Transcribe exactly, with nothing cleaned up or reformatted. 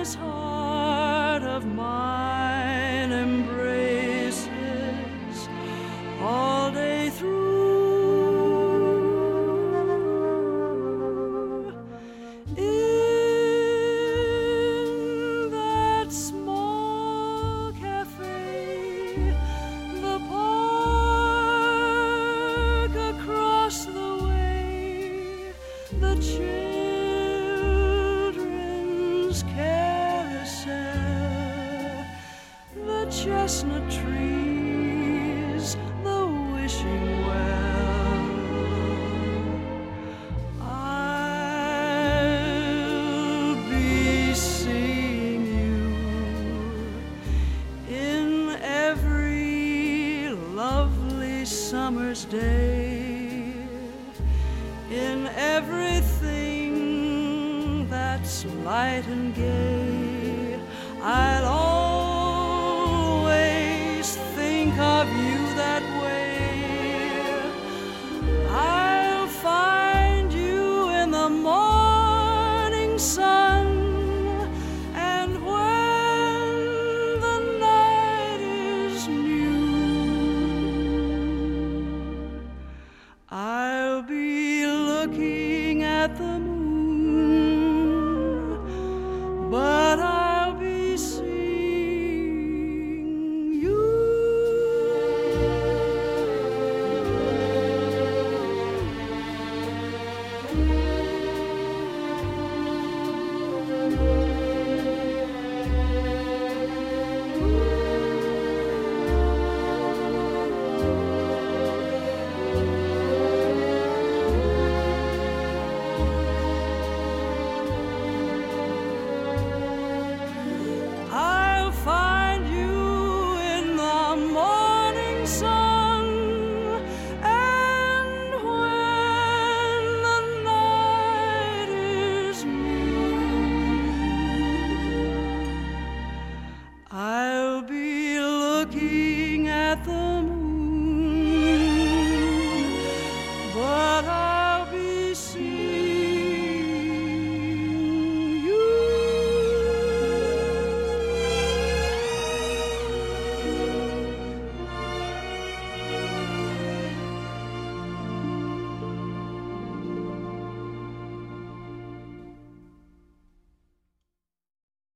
this heart of mine embraces all day through. In that small cafe, the park across the way, the children's carousel, the chestnut trees, the wishing well. I'll be seeing you in every lovely summer's day, in everything that's light and gay. I'll